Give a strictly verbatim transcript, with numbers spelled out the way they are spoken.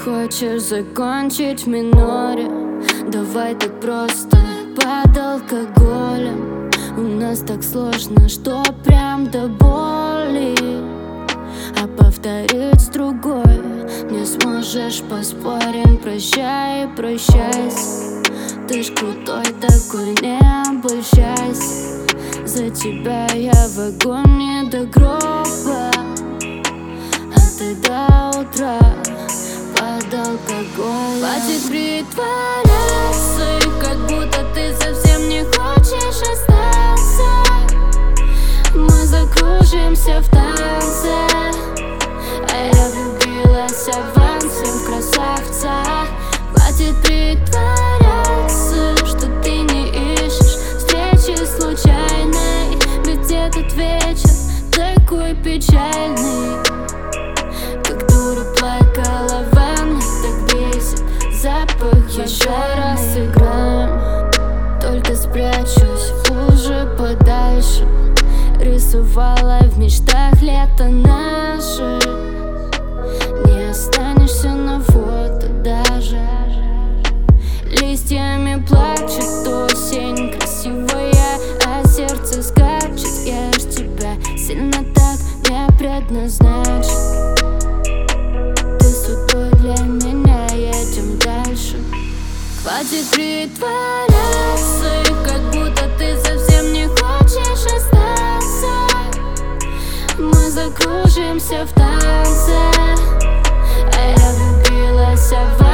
хочешь закончить в миноре? Давай так просто, под алкоголем. У нас так сложно, что прям до боли. А повторить с другой не сможешь, поспорим. Прощай, прощайся, ты ж крутой такой, не обольщайся. За тебя я в огонь до гроба, а ты до утра под алкоголем. Хватит притворяться, как будто ты совсем не хочешь остаться. Мы закружимся в танце, а я влюбилась авансом в красавца. Хватит притворяться, что ты не ищешь встречи случайной, ведь этот вечер такой печальный. Как дура плакала в ванной, так бесит запах. Еще раз играем, только спрячусь уже подальше. Рисовала в мечтах лето наше, не останешься на фото даже. Листьями плачет осень красивая, а сердце скачет. Я ж тебя сильно так не предназначен. Ты судьбой для меня, едем дальше. Хватит притворяться, как будто ты совсем не хочешь остаться. Мы закружимся в танце, а я влюбилась в